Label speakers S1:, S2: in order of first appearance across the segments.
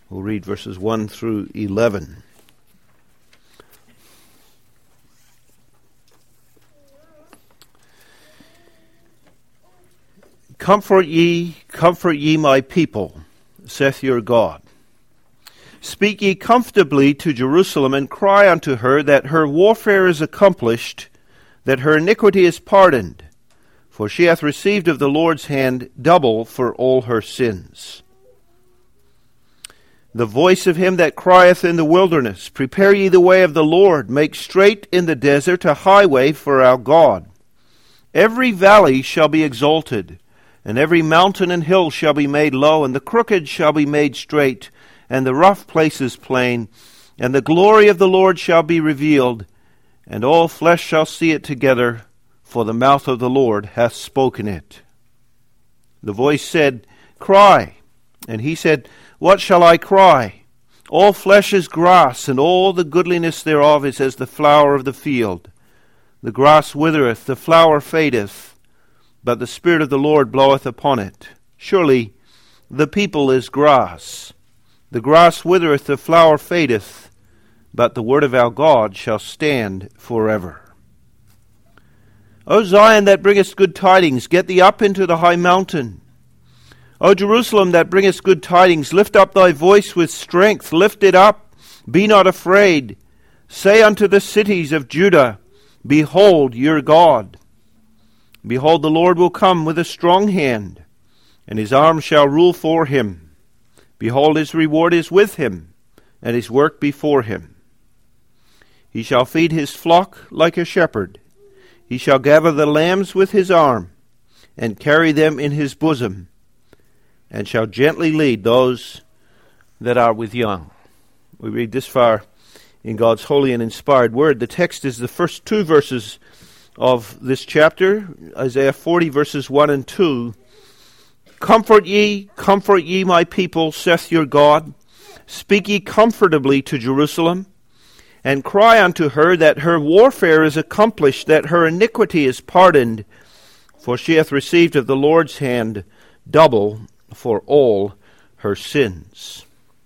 S1: We'll read verses 1 through 11. Comfort ye, my people, saith your God. Speak ye comfortably to Jerusalem, and cry unto her that her warfare is accomplished, that her iniquity is pardoned, for she hath received of the Lord's hand double for all her sins. The voice of him that crieth in the wilderness, prepare ye the way of the Lord, make straight in the desert a highway for our God. Every valley shall be exalted, and every mountain and hill shall be made low, and the crooked shall be made straight, and the rough places plain, and the glory of the Lord shall be revealed, and all flesh shall see it together, for the mouth of the Lord hath spoken it. The voice said, Cry. And he said, What shall I cry? All flesh is grass, and all the goodliness thereof is as the flower of the field. The grass withereth, the flower fadeth, but the Spirit of the Lord bloweth upon it. Surely the people is grass. The grass withereth, the flower fadeth, but the word of our God shall stand forever. O Zion, that bringest good tidings, get thee up into the high mountain. O Jerusalem, that bringest good tidings, lift up thy voice with strength, lift it up, be not afraid. Say unto the cities of Judah, Behold your God. Behold, the Lord will come with a strong hand, and his arm shall rule for him. Behold, his reward is with him, and his work before him. He shall feed his flock like a shepherd. He shall gather the lambs with his arm, and carry them in his bosom, and shall gently lead those that are with young. We read this far in God's holy and inspired word. The text is the first two verses of this chapter, Isaiah 40, verses 1 and 2. Comfort ye, my people, saith your God. Speak ye comfortably to Jerusalem, and cry unto her that her warfare is accomplished, that her iniquity is pardoned, for she hath received of the Lord's hand double for all her sins.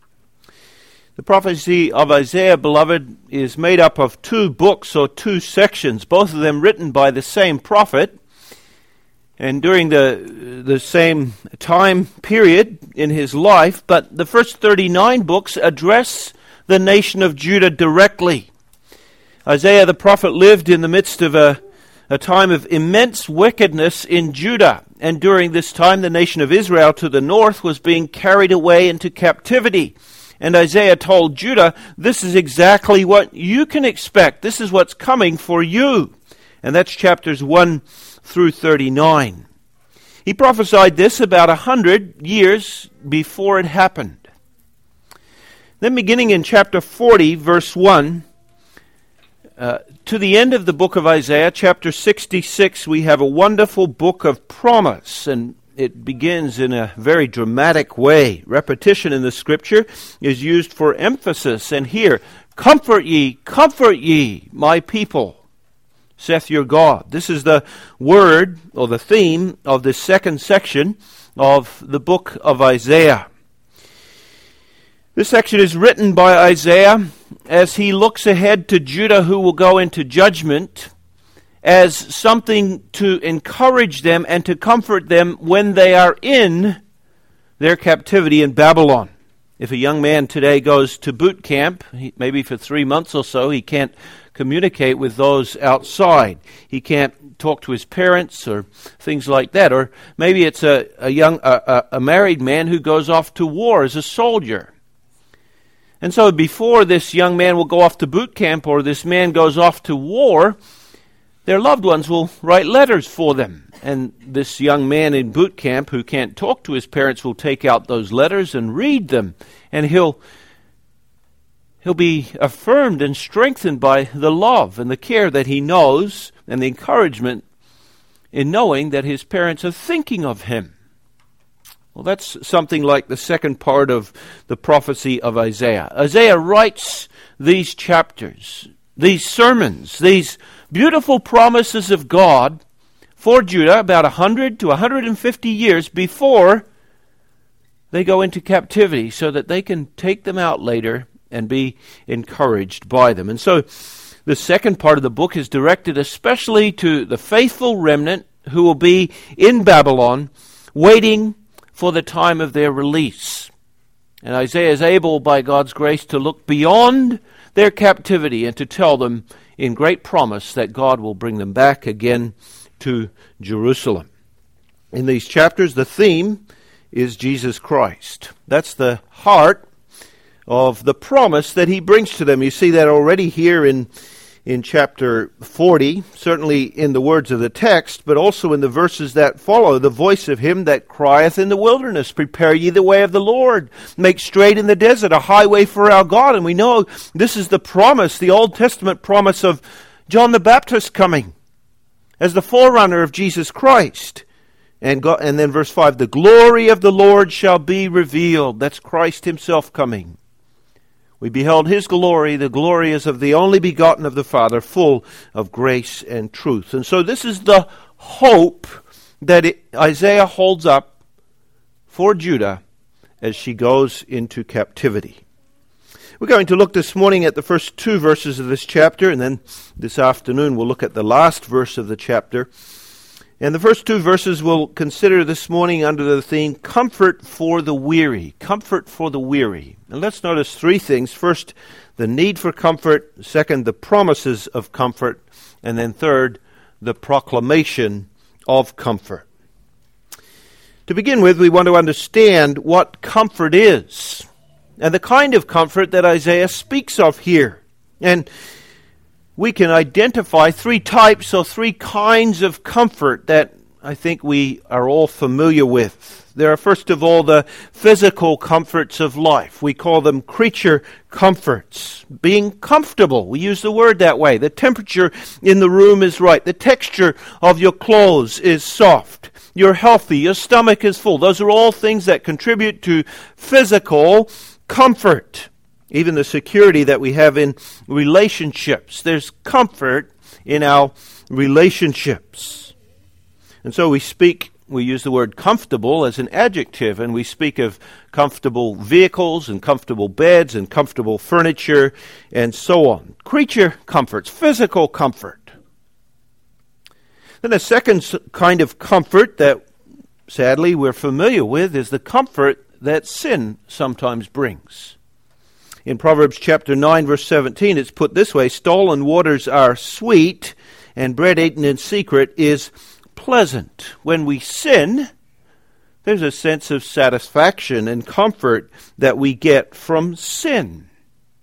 S1: The prophecy of Isaiah, beloved, is made up of two books or two sections, both of them written by the same prophet, and during the same time period in his life, but the first 39 books address the nation of Judah directly. Isaiah the prophet lived in the midst of a time of immense wickedness in Judah, and during this time the nation of Israel to the north was being carried away into captivity. And Isaiah told Judah, this is exactly what you can expect. This is what's coming for you. And that's chapters 1 through 39. He prophesied this about 100 years before it happened. Then beginning in chapter 40, verse 1, to the end of the book of Isaiah, chapter 66, we have a wonderful book of promise, and it begins in a very dramatic way. Repetition in the scripture is used for emphasis, and here, comfort ye, my people, saith your God. This is the word, or the theme, of the second section of the book of Isaiah. This section is written by Isaiah as he looks ahead to Judah, who will go into judgment, as something to encourage them and to comfort them when they are in their captivity in Babylon. If a young man today goes to boot camp, maybe for 3 months or so, he can't communicate with those outside. He can't talk to his parents or things like that. Or maybe it's a married man who goes off to war as a soldier. And so before this young man will go off to boot camp, or this man goes off to war, their loved ones will write letters for them. And this young man in boot camp who can't talk to his parents will take out those letters and read them. And he'll be affirmed and strengthened by the love and the care that he knows, and the encouragement in knowing that his parents are thinking of him. Well, that's something like the second part of the prophecy of Isaiah. Isaiah writes these chapters, these sermons, these beautiful promises of God for Judah about 100 to 150 years before they go into captivity so that they can take them out later and be encouraged by them. And so the second part of the book is directed especially to the faithful remnant who will be in Babylon waiting for the time of their release. And Isaiah is able, by God's grace, to look beyond their captivity and to tell them in great promise that God will bring them back again to Jerusalem. In these chapters, the theme is Jesus Christ. That's the heart of the promise that he brings to them. You see that already here in chapter 40, certainly in the words of the text, but also in the verses that follow. The voice of him that crieth in the wilderness, prepare ye the way of the Lord, make straight in the desert a highway for our God. And we know this is the promise, the Old Testament promise of John the Baptist coming as the forerunner of Jesus Christ. And then verse 5, the glory of the Lord shall be revealed. That's Christ himself coming. We beheld his glory. The glory is of the only begotten of the Father, full of grace and truth. And so this is the hope that Isaiah holds up for Judah as she goes into captivity. We're going to look this morning at the first two verses of this chapter, and then this afternoon we'll look at the last verse of the chapter. And the first two verses we'll consider this morning under the theme, Comfort for the Weary. Comfort for the weary. And let's notice three things. First, the need for comfort. Second, the promises of comfort. And then third, the proclamation of comfort. To begin with, we want to understand what comfort is, and the kind of comfort that Isaiah speaks of here. And we can identify three types or three kinds of comfort that I think we are all familiar with. There are, first of all, the physical comforts of life. We call them creature comforts. Being comfortable. We use the word that way. The temperature in the room is right. The texture of your clothes is soft. You're healthy. Your stomach is full. Those are all things that contribute to physical comfort. Even the security that we have in relationships. There's comfort in our relationships. And so we use the word comfortable as an adjective, and we speak of comfortable vehicles and comfortable beds and comfortable furniture and so on. Creature comforts, physical comfort. Then the second kind of comfort that sadly we're familiar with is the comfort that sin sometimes brings. In Proverbs chapter 9, verse 17, it's put this way, stolen waters are sweet, and bread eaten in secret is pleasant. When we sin, there's a sense of satisfaction and comfort that we get from sin.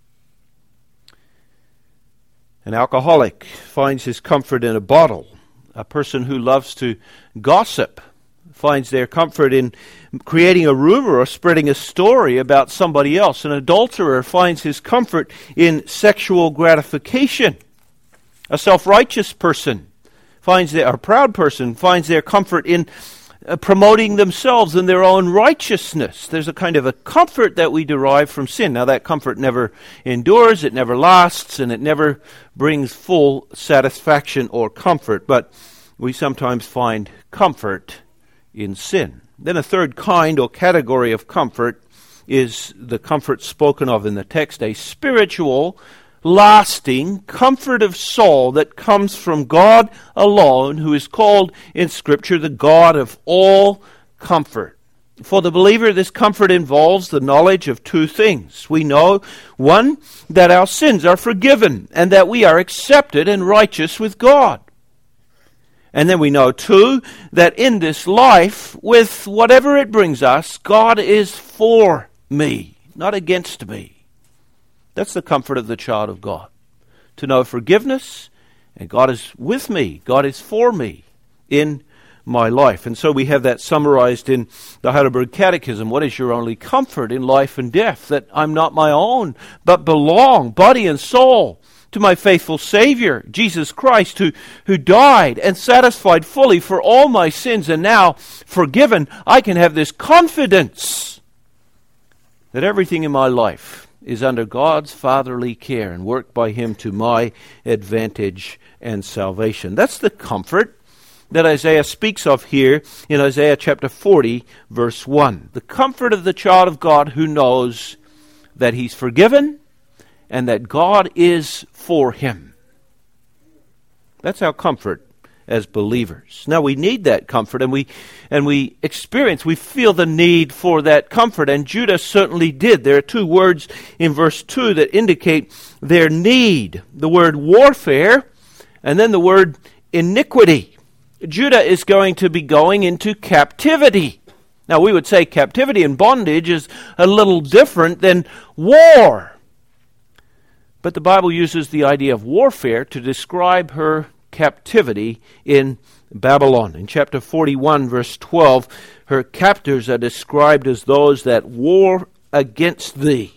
S1: An alcoholic finds his comfort in a bottle. A person who loves to gossip finds their comfort in creating a rumor or spreading a story about somebody else. An adulterer finds his comfort in sexual gratification. A self-righteous person a proud person finds their comfort in promoting themselves and their own righteousness. There's a kind of a comfort that we derive from sin. Now that comfort never endures, it never lasts, and it never brings full satisfaction or comfort. But we sometimes find comfort in sin. Then a third kind or category of comfort is the comfort spoken of in the text, a spiritual, lasting comfort of soul that comes from God alone, who is called in Scripture the God of all comfort. For the believer, this comfort involves the knowledge of two things. We know, one, that our sins are forgiven and that we are accepted and righteous with God. And then we know, too, that in this life, with whatever it brings us, God is for me, not against me. That's the comfort of the child of God. To know forgiveness, and God is with me, God is for me in my life. And so we have that summarized in the Heidelberg Catechism. What is your only comfort in life and death? That I'm not my own, but belong, body and soul, to my faithful Savior, Jesus Christ, who died and satisfied fully for all my sins, and now forgiven. I can have this confidence that everything in my life is under God's fatherly care and worked by Him to my advantage and salvation. That's the comfort that Isaiah speaks of here in Isaiah chapter 40, verse 1. The comfort of the child of God who knows that he's forgiven and that God is for him. That's our comfort as believers. Now we need that comfort, and we feel the need for that comfort, and Judah certainly did. There are two words in verse 2 that indicate their need. The word warfare, and then the word iniquity. Judah is going to be going into captivity. Now we would say captivity and bondage is a little different than war. But the Bible uses the idea of warfare to describe her captivity in Babylon. In chapter 41, verse 12, her captors are described as those that war against thee.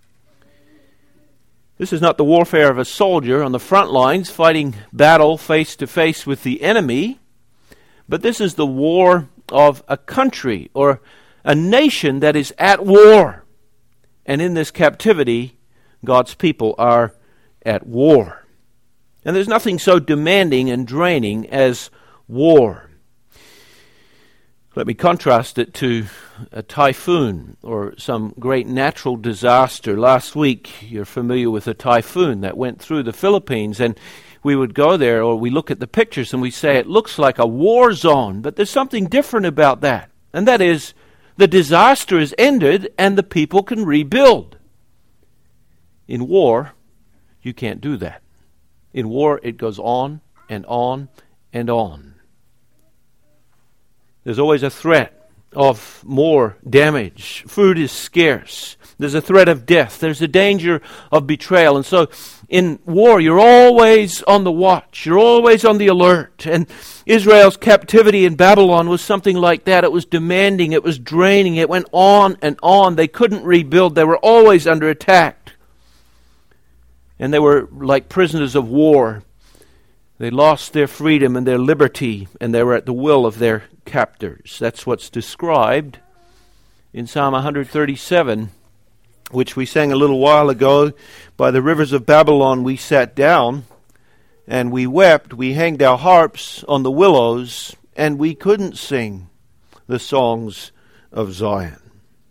S1: This is not the warfare of a soldier on the front lines fighting battle face to face with the enemy, but this is the war of a country or a nation that is at war. And in this captivity, God's people are at war. And there's nothing so demanding and draining as war. Let me contrast it to a typhoon or some great natural disaster. Last week, you're familiar with a typhoon that went through the Philippines, and we would go there, or we look at the pictures and we say it looks like a war zone, but there's something different about that. And that is, the disaster is ended and the people can rebuild. In war, you can't do that. In war, it goes on and on and on. There's always a threat of more damage. Food is scarce. There's a threat of death. There's a danger of betrayal. And so in war, you're always on the watch. You're always on the alert. And Israel's captivity in Babylon was something like that. It was demanding. It was draining. It went on and on. They couldn't rebuild. They were always under attack. And they were like prisoners of war. They lost their freedom and their liberty, and they were at the will of their captors. That's what's described in Psalm 137, which we sang a little while ago. By the rivers of Babylon we sat down, and we wept. We hanged our harps on the willows, and we couldn't sing the songs of Zion.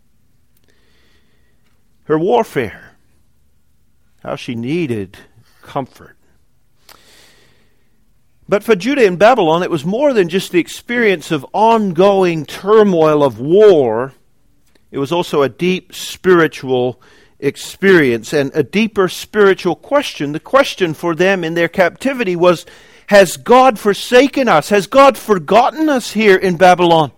S1: Her warfare, how she needed comfort. But for Judah in Babylon, it was more than just the experience of ongoing turmoil of war. It was also a deep spiritual experience and a deeper spiritual question. The question for them in their captivity was, has God forsaken us? Has God forgotten us here in Babylon?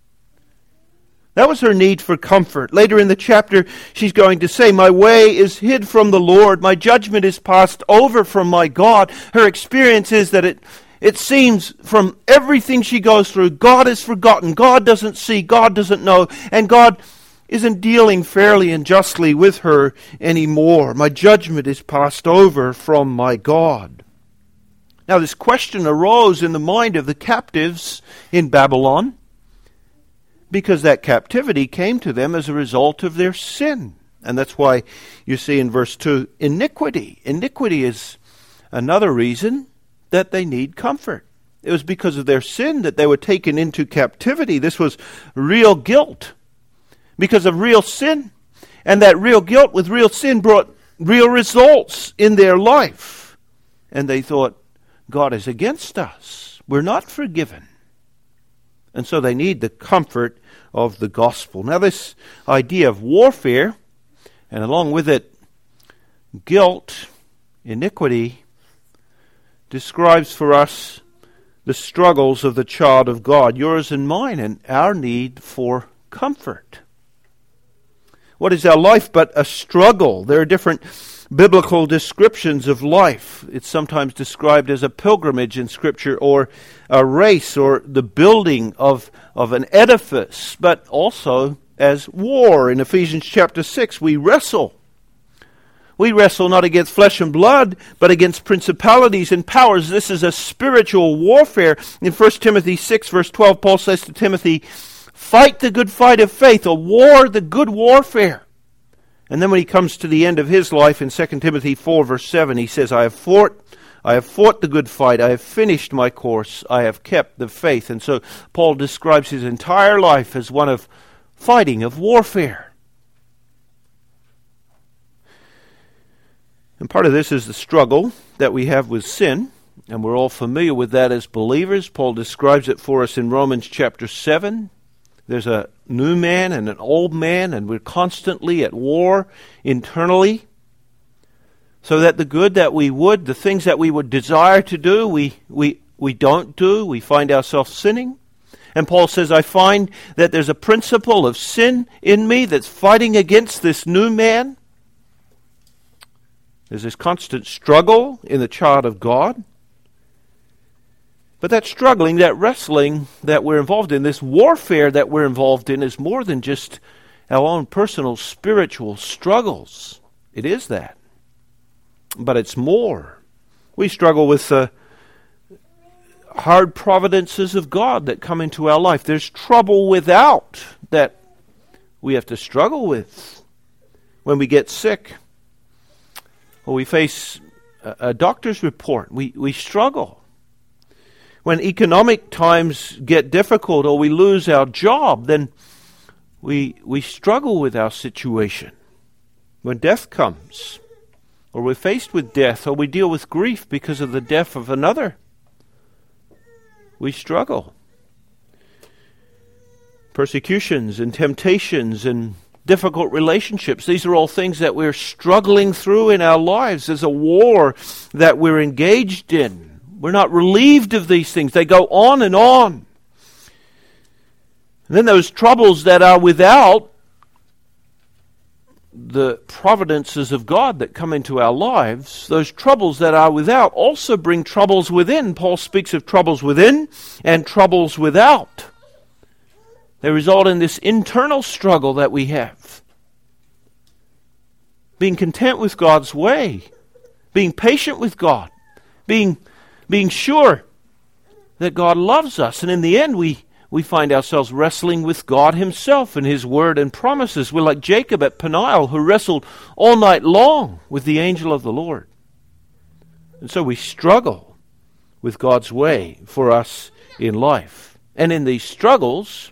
S1: That was her need for comfort. Later in the chapter, she's going to say, my way is hid from the Lord. My judgment is passed over from my God. Her experience is that it seems from everything she goes through, God is forgotten. God doesn't see. God doesn't know. And God isn't dealing fairly and justly with her anymore. My judgment is passed over from my God. Now this question arose in the mind of the captives in Babylon, because that captivity came to them as a result of their sin. And that's why you see in verse 2, iniquity. Iniquity is another reason that they need comfort. It was because of their sin that they were taken into captivity. This was real guilt because of real sin. And that real guilt with real sin brought real results in their life. And they thought, God is against us. We're not forgiven. And so they need the comfort of the gospel. Now this idea of warfare, and along with it guilt, iniquity, describes for us the struggles of the child of God, yours and mine, and our need for comfort. What is our life but a struggle? There are different biblical descriptions of life. It's sometimes described as a pilgrimage in Scripture, or a race, or the building of an edifice, but also as war. In Ephesians chapter 6, we wrestle. We wrestle not against flesh and blood, but against principalities and powers. This is a spiritual warfare. In 1 Timothy 6, verse 12, Paul says to Timothy, fight the good fight of faith, a war, the good warfare. And then when he comes to the end of his life in 2 Timothy 4, verse 7, he says, I have fought I have fought the good fight. I have finished my course. I have kept the faith. And so Paul describes his entire life as one of fighting, of warfare. And part of this is the struggle that we have with sin. And we're all familiar with that as believers. Paul describes it for us in Romans chapter 7. There's a new man and an old man, and we're constantly at war internally. So that the good that we would, the things that we would desire to do, we don't do. We find ourselves sinning. And Paul says, I find that there's a principle of sin in me that's fighting against this new man. There's this constant struggle in the child of God. But that struggling, that wrestling that we're involved in, this warfare that we're involved in, is more than just our own personal spiritual struggles. It is that. But it's more. We struggle with the hard providences of God that come into our life. There's trouble without that we have to struggle with. When we get sick, or we face a doctor's report, we struggle. When economic times get difficult or we lose our job, then we struggle with our situation. When death comes, or we're faced with death, or we deal with grief because of the death of another, we struggle. Persecutions and temptations and difficult relationships, these are all things that we're struggling through in our lives. There's a war that we're engaged in. We're not relieved of these things. They go on and on. And then those troubles that are without the providences of God that come into our lives, those troubles that are without also bring troubles within. Paul speaks of troubles within and troubles without. They result in this internal struggle that we have. Being content with God's way, being patient with God, being sure that God loves us, and in the end we find ourselves wrestling with God Himself and His Word and promises. We're like Jacob at Peniel, who wrestled all night long with the angel of the Lord. And so we struggle with God's way for us in life. And in these struggles,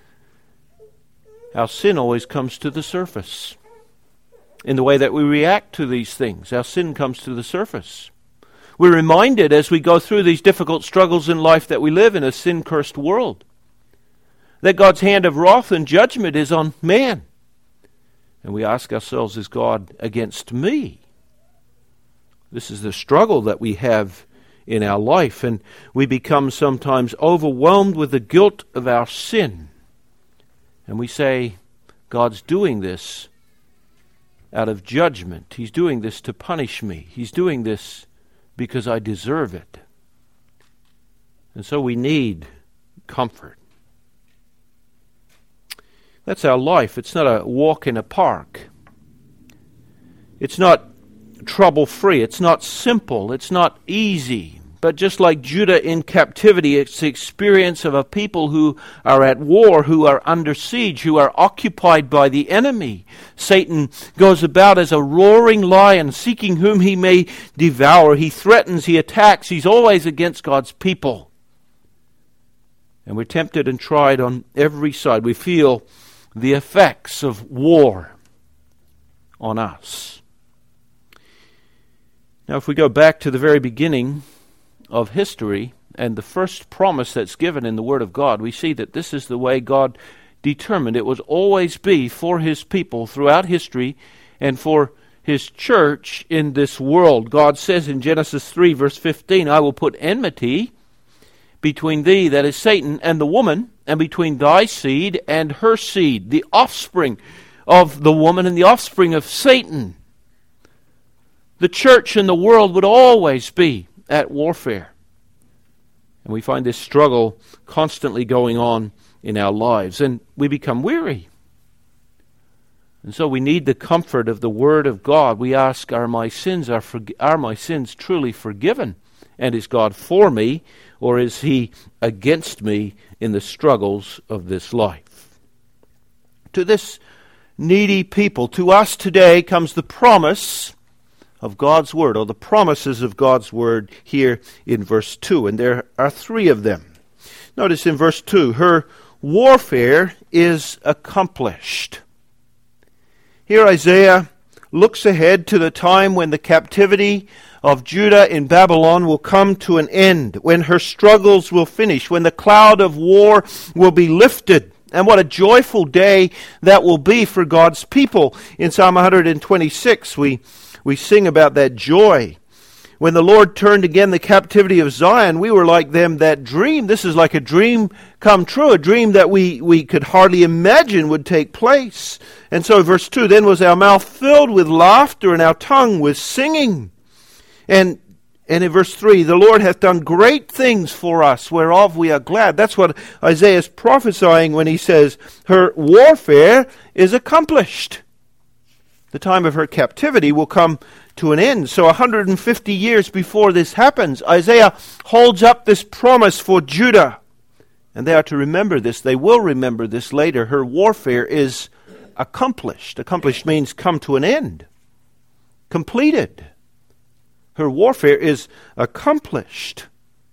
S1: our sin always comes to the surface. In the way that we react to these things, our sin comes to the surface. We're reminded as we go through these difficult struggles in life that we live in a sin-cursed world, that God's hand of wrath and judgment is on man. And we ask ourselves, is God against me? This is the struggle that we have in our life, and we become sometimes overwhelmed with the guilt of our sin. And we say, God's doing this out of judgment. He's doing this to punish me. He's doing this because I deserve it. And so we need comfort. That's our life. It's not a walk in a park. It's not trouble-free. It's not simple. It's not easy. But just like Judah in captivity, it's the experience of a people who are at war, who are under siege, who are occupied by the enemy. Satan goes about as a roaring lion, seeking whom he may devour. He threatens, he attacks. He's always against God's people. And we're tempted and tried on every side. We feel the effects of war on us. Now, if we go back to the very beginning of history and the first promise that's given in the Word of God, we see that this is the way God determined it would always be for His people throughout history and for His church in this world. God says in Genesis 3 verse 15, I will put enmity between thee, that is Satan, and the woman, and between thy seed and her seed, the offspring of the woman and the offspring of Satan. The church and the world would always be at warfare. And we find this struggle constantly going on in our lives, and we become weary. And so we need the comfort of the Word of God. We ask, are my sins truly forgiven? And is God for me, or is He against me in the struggles of this life? To this needy people, to us today comes the promise of God's Word, or the promises of God's Word here in verse 2. And there are three of them. Notice in verse 2, her warfare is accomplished. Here Isaiah looks ahead to the time when the captivity of Judah in Babylon will come to an end, when her struggles will finish, when the cloud of war will be lifted. And what a joyful day that will be for God's people. In Psalm 126, we sing about that joy. When the Lord turned again the captivity of Zion, we were like them that dream. This is like a dream come true, a dream that we could hardly imagine would take place. And so verse 2, then was our mouth filled with laughter and our tongue with singing. And in verse 3, the Lord hath done great things for us, whereof we are glad. That's what Isaiah is prophesying when he says, her warfare is accomplished. The time of her captivity will come to an end. So 150 years before this happens, Isaiah holds up this promise for Judah. And they are to remember this. They will remember this later. Her warfare is accomplished. Accomplished means come to an end. Completed. Her warfare is accomplished.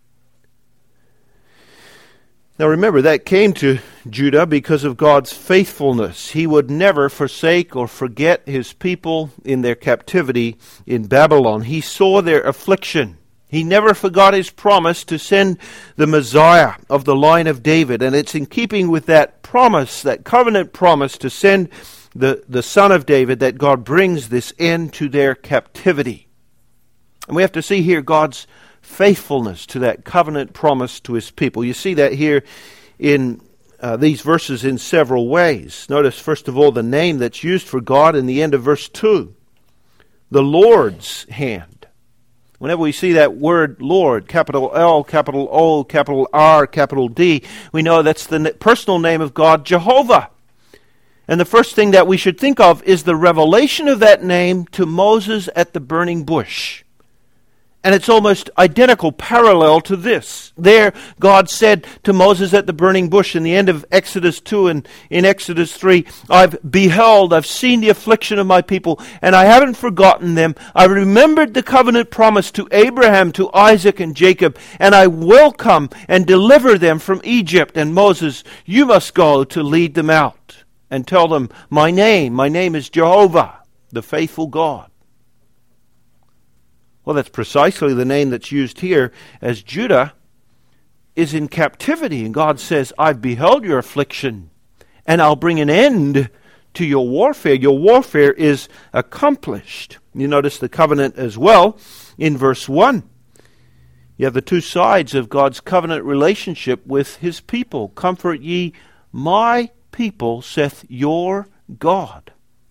S1: Now remember, that came to Judah because of God's faithfulness. He would never forsake or forget his people in their captivity in Babylon. He saw their affliction. He never forgot his promise to send the Messiah of the line of David. And it's in keeping with that promise, that covenant promise to send the Son of David, that God brings this end to their captivity. And we have to see here God's faithfulness to that covenant promise to his people. You see that here in these verses in several ways. Notice, first of all, the name that's used for God in the end of verse 2. The Lord's hand. Whenever we see that word Lord, capital L, capital O, capital R, capital D, we know that's the personal name of God, Jehovah. And the first thing that we should think of is the revelation of that name to Moses at the burning bush. And it's almost identical, parallel to this. There, God said to Moses at the burning bush in the end of Exodus 2 and in Exodus 3, I've seen the affliction of my people, and I haven't forgotten them. I remembered the covenant promise to Abraham, to Isaac, and Jacob, and I will come and deliver them from Egypt. And Moses, you must go to lead them out and tell them, my name is Jehovah, the faithful God. Well, that's precisely the name that's used here as Judah is in captivity. And God says, I've beheld your affliction, and I'll bring an end to your warfare. Your warfare is accomplished. You notice the covenant as well in verse 1. You have the two sides of God's covenant relationship with his people. Comfort ye my people, saith your God.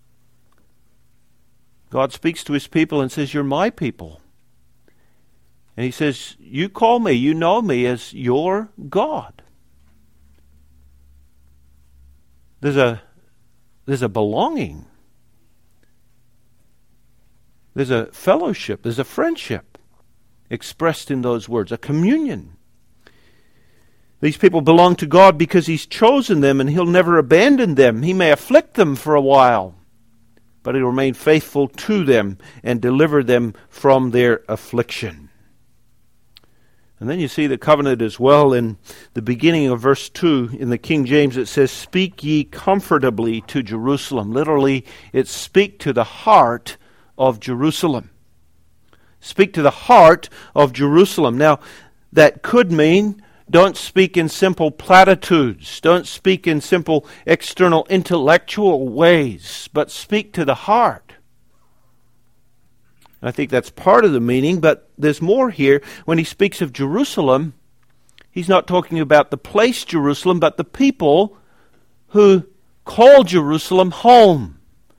S1: God speaks to his people and says, you're my people. And he says, you call me, you know me as your God. There's a belonging. There's a fellowship. There's a friendship expressed in those words, a communion. These people belong to God because he's chosen them and he'll never abandon them. He may afflict them for a while, but he'll remain faithful to them and deliver them from their affliction. And then you see the covenant as well in the beginning of verse 2. In the King James it says, speak ye comfortably to Jerusalem. Literally, it's speak to the heart of Jerusalem. Speak to the heart of Jerusalem. Now, that could mean don't speak in simple platitudes. Don't speak in simple external intellectual ways, but speak to the heart. I think that's part of the meaning, but there's more here. When he speaks of Jerusalem, he's not talking about the place Jerusalem, but the people who call Jerusalem home.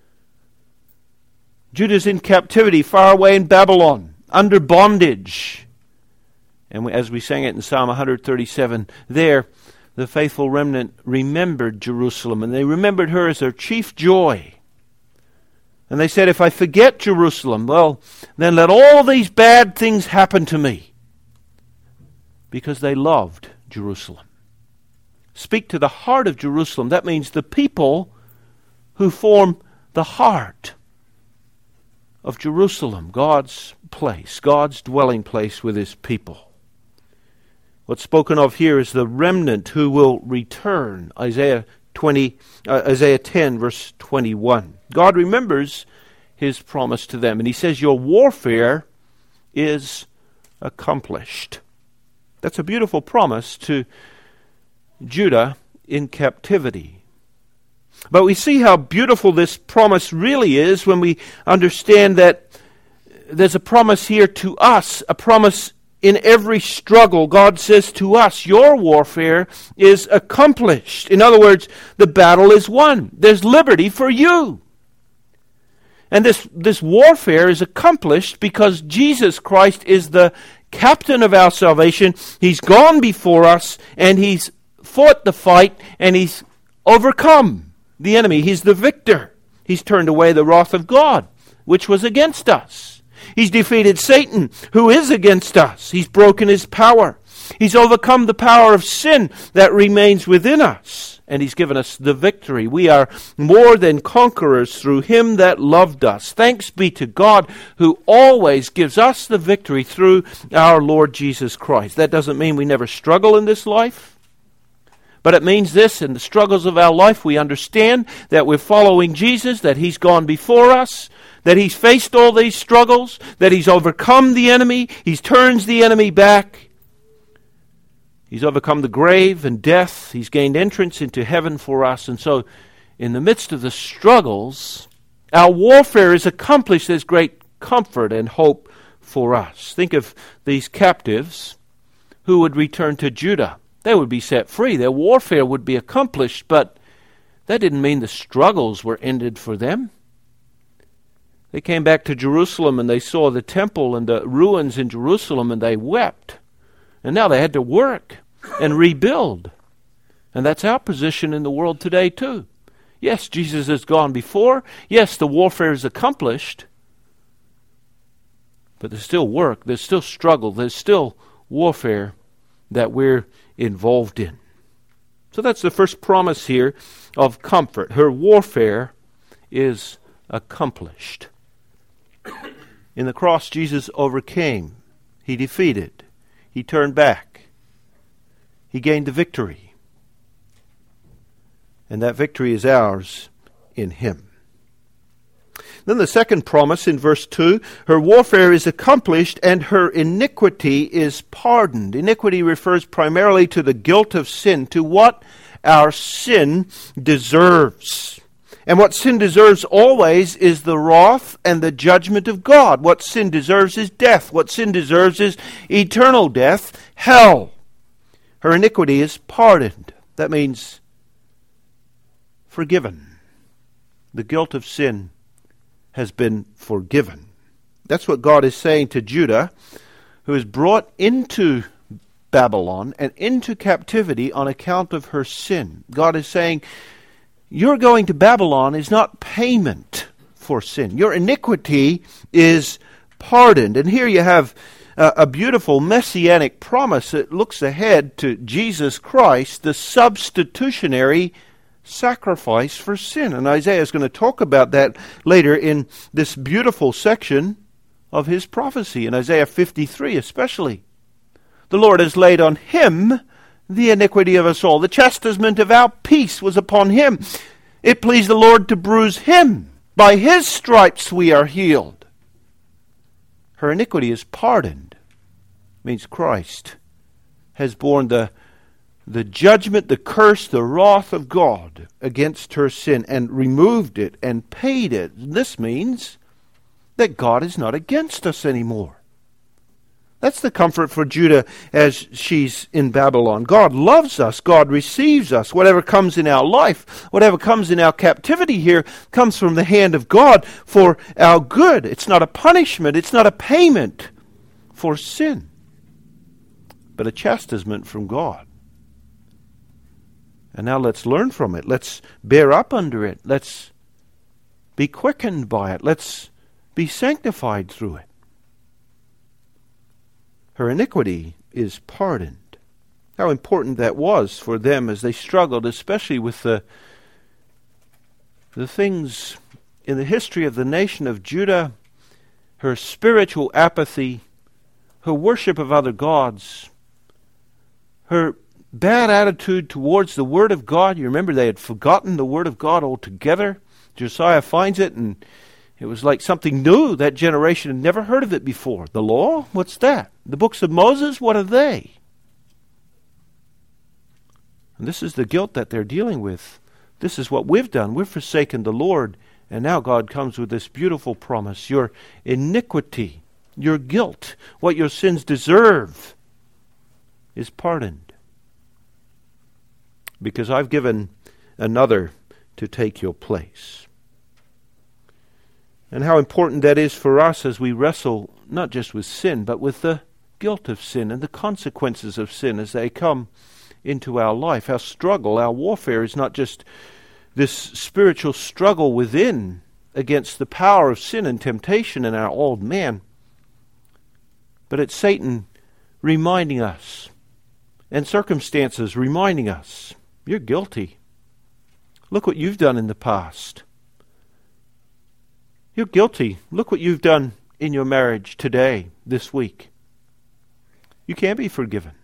S1: Judah's in captivity, far away in Babylon, under bondage. And as we sang it in Psalm 137, there the faithful remnant remembered Jerusalem, and they remembered her as their chief joy. And they said, if I forget Jerusalem, well, then let all these bad things happen to me. Because they loved Jerusalem. Speak to the heart of Jerusalem. That means the people who form the heart of Jerusalem, God's place, God's dwelling place with his people. What's spoken of here is the remnant who will return. Isaiah 10, verse 21. God remembers his promise to them, and he says, your warfare is accomplished. That's a beautiful promise to Judah in captivity. But we see how beautiful this promise really is when we understand that there's a promise here to us, a promise in every struggle. God says to us, your warfare is accomplished. In other words, the battle is won. There's liberty for you. And this warfare is accomplished because Jesus Christ is the captain of our salvation. He's gone before us, and he's fought the fight, and he's overcome the enemy. He's the victor. He's turned away the wrath of God, which was against us. He's defeated Satan, who is against us. He's broken his power. He's overcome the power of sin that remains within us. And he's given us the victory. We are more than conquerors through him that loved us. Thanks be to God, who always gives us the victory through our Lord Jesus Christ. That doesn't mean we never struggle in this life. But it means this: in the struggles of our life, we understand that we're following Jesus, that he's gone before us, that he's faced all these struggles, that he's overcome the enemy, he's turns the enemy back. He's overcome the grave and death. He's gained entrance into heaven for us. And so, in the midst of the struggles, our warfare is accomplished. There's great comfort and hope for us. Think of these captives who would return to Judah. They would be set free. Their warfare would be accomplished, but that didn't mean the struggles were ended for them. They came back to Jerusalem and they saw the temple and the ruins in Jerusalem, and they wept. And now they had to work and rebuild. And that's our position in the world today too. Yes, Jesus has gone before. Yes, the warfare is accomplished. But there's still work. There's still struggle. There's still warfare that we're involved in. So that's the first promise here of comfort. Her warfare is accomplished. In the cross, Jesus overcame. He defeated. He turned back. He gained the victory. And that victory is ours in him. Then the second promise in verse 2, her warfare is accomplished and her iniquity is pardoned. Iniquity refers primarily to the guilt of sin, to what our sin deserves. And what sin deserves always is the wrath and the judgment of God. What sin deserves is death. What sin deserves is eternal death, hell. Her iniquity is pardoned. That means forgiven. The guilt of sin has been forgiven. That's what God is saying to Judah, who is brought into Babylon and into captivity on account of her sin. God is saying, your going to Babylon is not payment for sin. Your iniquity is pardoned. And here you have a beautiful messianic promise that looks ahead to Jesus Christ, the substitutionary sacrifice for sin. And Isaiah is going to talk about that later in this beautiful section of his prophecy, in Isaiah 53 especially. The Lord has laid on him the iniquity of us all. The chastisement of our peace was upon him. It pleased the Lord to bruise him. By his stripes we are healed. Her iniquity is pardoned. It means Christ has borne the judgment, the curse, the wrath of God against her sin and removed it and paid it. This means that God is not against us anymore. That's the comfort for Judah as she's in Babylon. God loves us. God receives us. Whatever comes in our life, whatever comes in our captivity here, comes from the hand of God for our good. It's not a punishment. It's not a payment for sin, but a chastisement from God. And now let's learn from it. Let's bear up under it. Let's be quickened by it. Let's be sanctified through it. Her iniquity is pardoned. How important that was for them as they struggled, especially with the things in the history of the nation of Judah her spiritual apathy, her worship of other gods, her bad attitude towards the Word of God. You remember they had forgotten the Word of God altogether. Josiah finds it, and it was like something new. That generation had never heard of it before. The law? What's that? The books of Moses? What are they? And this is the guilt that they're dealing with. This is what we've done. We've forsaken the Lord. And now God comes with this beautiful promise. Your iniquity, your guilt, what your sins deserve, is pardoned. Because I've given another to take your place. And how important that is for us as we wrestle not just with sin, but with the guilt of sin and the consequences of sin as they come into our life. Our struggle, our warfare is not just this spiritual struggle within against the power of sin and temptation in our old man, but it's Satan reminding us and circumstances reminding us, you're guilty. Look what you've done in the past. You're guilty. Look what you've done in your marriage today, this week. You can't be forgiven.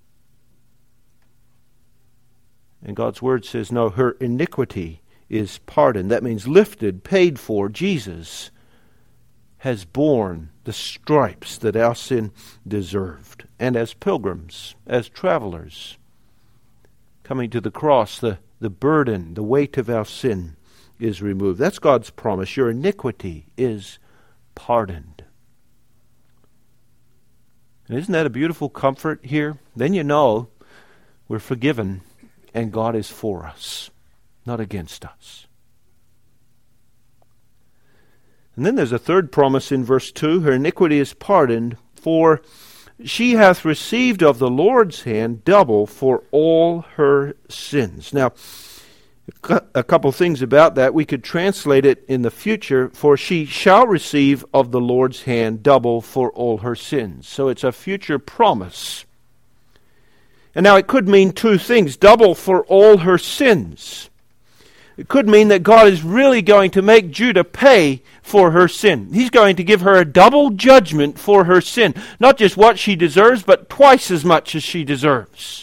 S1: And God's Word says, no, her iniquity is pardoned. That means lifted, paid for. Jesus has borne the stripes that our sin deserved. And as pilgrims, as travelers, coming to the cross, the burden, the weight of our sin is removed. That's God's promise. Your iniquity is pardoned. And isn't that a beautiful comfort here? Then you know we're forgiven and God is for us, not against us. And then there's a third promise in verse 2. Her iniquity is pardoned, for she hath received of the Lord's hand double for all her sins. Now, a couple things about that. We could translate it in the future, for she shall receive of the Lord's hand double for all her sins. So it's a future promise. And now it could mean two things. Double for all her sins. It could mean that God is really going to make Judah pay for her sin. He's going to give her a double judgment for her sin. Not just what she deserves, but twice as much as she deserves.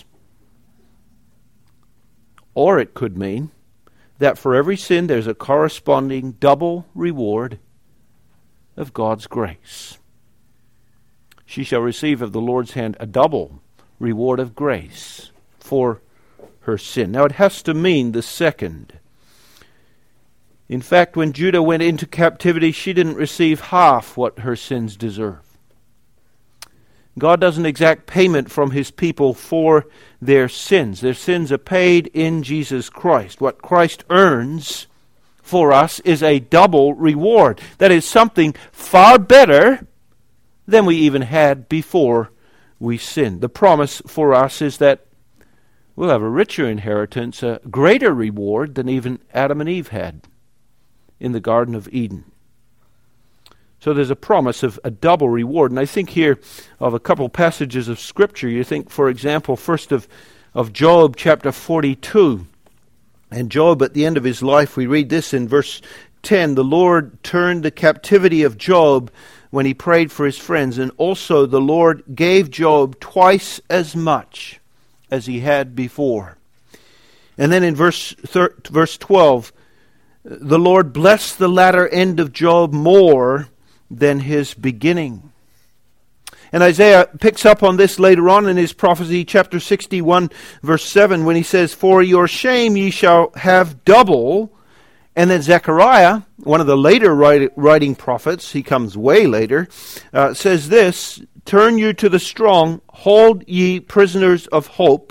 S1: Or it could mean that for every sin there's a corresponding double reward of God's grace. She shall receive of the Lord's hand a double reward of grace for her sin. Now it has to mean the second. In fact, when Judah went into captivity, she didn't receive half what her sins deserve. God doesn't exact payment from His people for their sins. Their sins are paid in Jesus Christ. What Christ earns for us is a double reward. That is something far better than we even had before we sinned. The promise for us is that we'll have a richer inheritance, a greater reward than even Adam and Eve had in the Garden of Eden. So there's a promise of a double reward. And I think here of a couple passages of Scripture. You think, for example, first of Job chapter 42. And Job, at the end of his life, we read this in verse 10. The Lord turned the captivity of Job when he prayed for his friends. And also the Lord gave Job twice as much as he had before. And then in verse 12, the Lord blessed the latter end of Job more than his beginning. And Isaiah picks up on this later on in his prophecy, chapter 61, verse 7, when he says, for your shame ye shall have double. And then Zechariah, one of the later writing prophets, he comes way later, says this, turn you to the strong, hold ye prisoners of hope,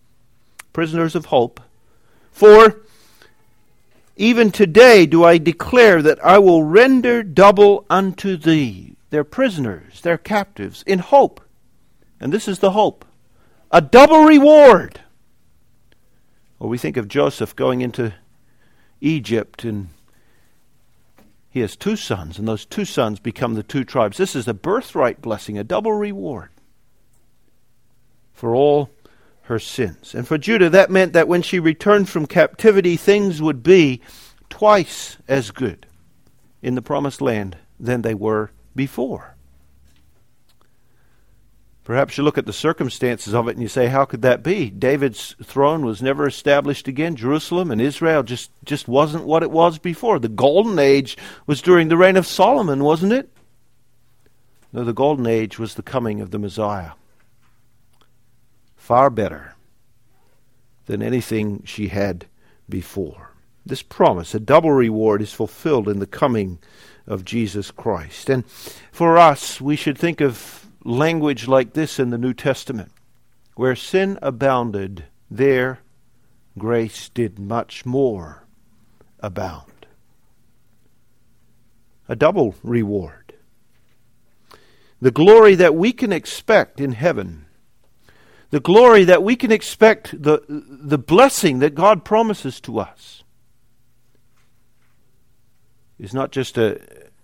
S1: for even today do I declare that I will render double unto thee. They're prisoners, they're captives, in hope. And this is the hope. A double reward. Well, we think of Joseph going into Egypt, and he has two sons, and those two sons become the two tribes. This is a birthright blessing, a double reward for all her sins. And for Judah, that meant that when she returned from captivity, things would be twice as good in the promised land than they were before. Perhaps you look at the circumstances of it and you say, how could that be? David's throne was never established again. Jerusalem and Israel just wasn't what it was before. The golden age was during the reign of Solomon, wasn't it? No, the golden age was the coming of the Messiah. Far better than anything she had before. This promise, a double reward, is fulfilled in the coming of Jesus Christ. And for us, we should think of language like this in the New Testament. Where sin abounded, there grace did much more abound. A double reward. The glory that we can expect in heaven, the glory that we can expect, the blessing that God promises to us, is not just an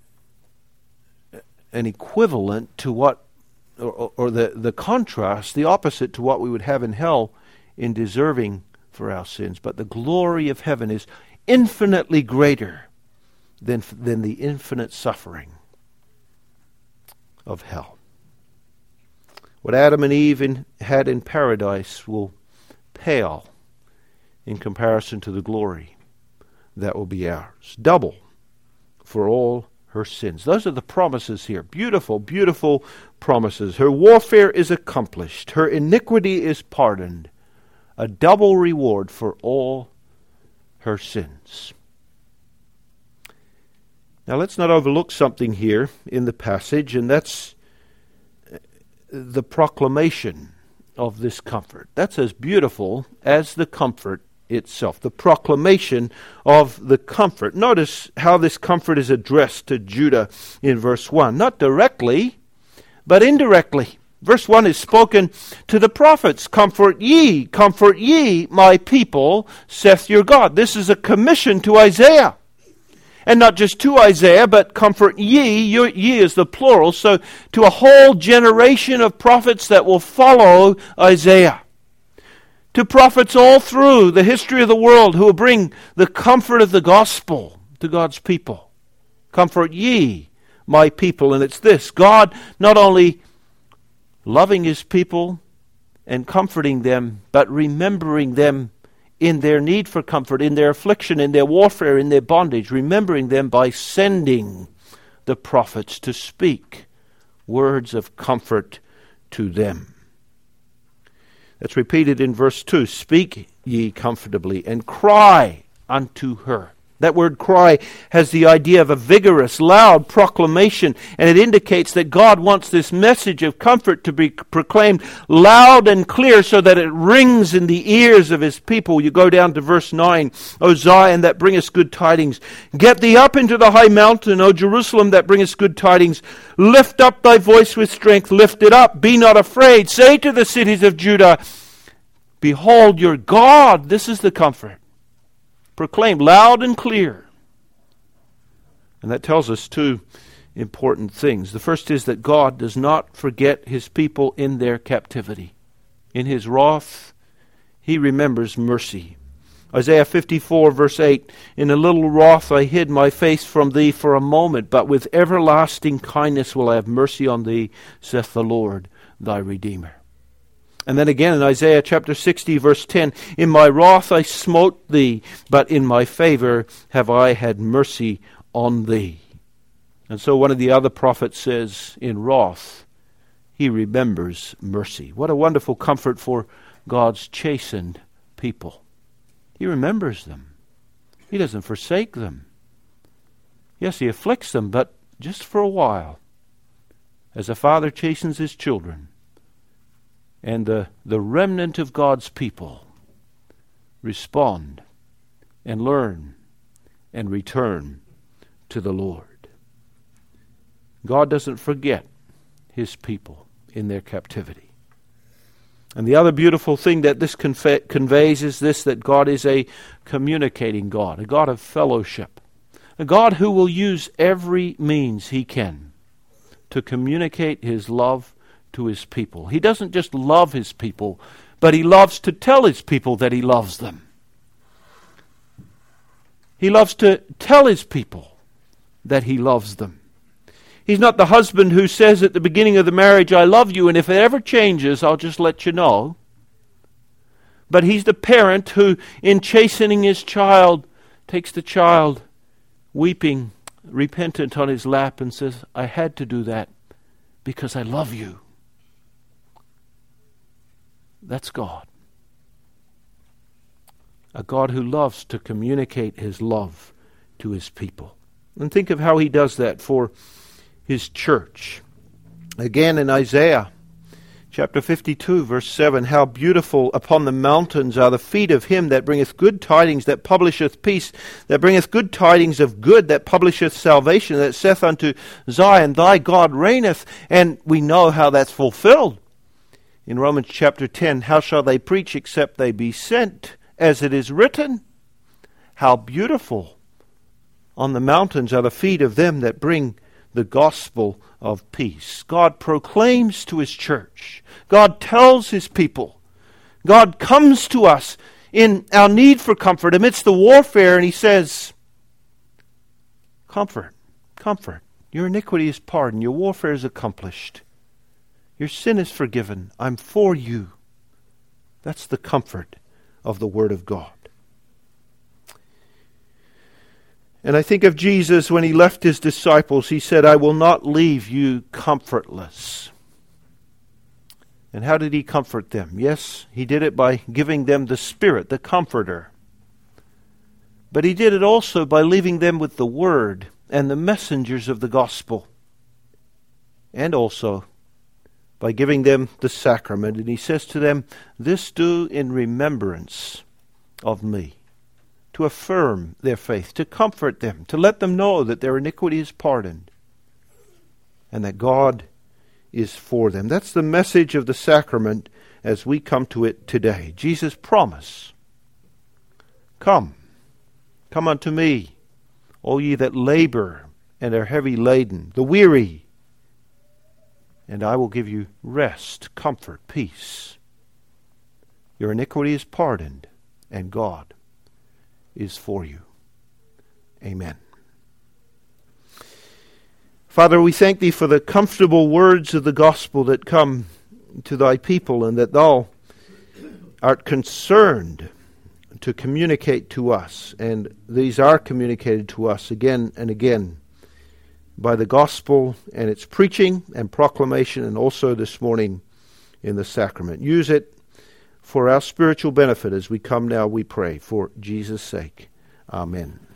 S1: equivalent to what, or the contrast, the opposite to what we would have in hell in deserving for our sins. But the glory of heaven is infinitely greater than the infinite suffering of hell. What Adam and Eve had in paradise will pale in comparison to the glory that will be ours. Double for all her sins. Those are the promises here. Beautiful, beautiful promises. Her warfare is accomplished. Her iniquity is pardoned. A double reward for all her sins. Now let's not overlook something here in the passage, and that's the proclamation of this comfort. That's as beautiful as the comfort itself, the proclamation of the comfort. Notice how this comfort is addressed to Judah in verse 1. Not directly, but indirectly. Verse 1 is spoken to the prophets. Comfort ye, my people, saith your God. This is a commission to Isaiah. And not just to Isaiah, but comfort ye. Ye is the plural, so to a whole generation of prophets that will follow Isaiah. To prophets all through the history of the world who will bring the comfort of the gospel to God's people. Comfort ye, my people. And it's this: God not only loving his people and comforting them, but remembering them in their need for comfort, in their affliction, in their warfare, in their bondage, remembering them by sending the prophets to speak words of comfort to them. That's repeated in verse 2. Speak ye comfortably and cry unto her. That word cry has the idea of a vigorous, loud proclamation, and it indicates that God wants this message of comfort to be proclaimed loud and clear so that it rings in the ears of his people. You go down to verse 9. O Zion, that bringest good tidings. Get thee up into the high mountain, O Jerusalem, that bringest good tidings. Lift up thy voice with strength. Lift it up. Be not afraid. Say to the cities of Judah, behold your God. This is the comfort. Proclaimed loud and clear. And that tells us two important things. The first is that God does not forget his people in their captivity. In his wrath, he remembers mercy. Isaiah 54 verse 8, in a little wrath I hid my face from thee for a moment, but with everlasting kindness will I have mercy on thee, saith the Lord thy Redeemer. And then again in Isaiah chapter 60 verse 10, in my wrath I smote thee, but in my favor have I had mercy on thee. And so one of the other prophets says, in wrath he remembers mercy. What a wonderful comfort for God's chastened people. He remembers them. He doesn't forsake them. Yes, he afflicts them, but just for a while. As a father chastens his children. And the remnant of God's people respond and learn and return to the Lord. God doesn't forget his people in their captivity. And the other beautiful thing that this conveys is this, that God is a communicating God, a God of fellowship, a God who will use every means he can to communicate his love to his people. He doesn't just love his people, but he loves to tell his people that he loves them. He loves to tell his people that he loves them. He's not the husband who says at the beginning of the marriage, I love you, and if it ever changes, I'll just let you know. But He's the parent who, in chastening his child, takes the child, weeping, repentant on his lap, and says, I had to do that because I love you. That's God. A God who loves to communicate His love to His people. And think of how He does that for His church. Again in Isaiah chapter 52 verse 7, how beautiful upon the mountains are the feet of him that bringeth good tidings, that publisheth peace, that bringeth good tidings of good, that publisheth salvation, that saith unto Zion, thy God reigneth. And we know how that's fulfilled. In Romans chapter 10, how shall they preach except they be sent? As it is written, how beautiful on the mountains are the feet of them that bring the gospel of peace. God proclaims to His church. God tells His people. God comes to us in our need for comfort amidst the warfare, and He says, comfort, comfort. Your iniquity is pardoned. Your warfare is accomplished. Your sin is forgiven. I'm for you. That's the comfort of the Word of God. And I think of Jesus when He left His disciples. He said, I will not leave you comfortless. And how did He comfort them? Yes, He did it by giving them the Spirit, the Comforter. But He did it also by leaving them with the Word and the messengers of the gospel. And also by giving them the sacrament. And He says to them, this do in remembrance of me. To affirm their faith, to comfort them, to let them know that their iniquity is pardoned and that God is for them. That's the message of the sacrament as we come to it today. Jesus' promise. Come unto me, all ye that labor and are heavy laden, the weary, and I will give you rest, comfort, peace. Your iniquity is pardoned, and God is for you. Amen. Father, we thank Thee for the comfortable words of the gospel that come to Thy people, and that Thou art concerned to communicate to us. And these are communicated to us again and again by the gospel and its preaching and proclamation, and also this morning in the sacrament. Use it for our spiritual benefit as we come now, we pray, for Jesus' sake. Amen.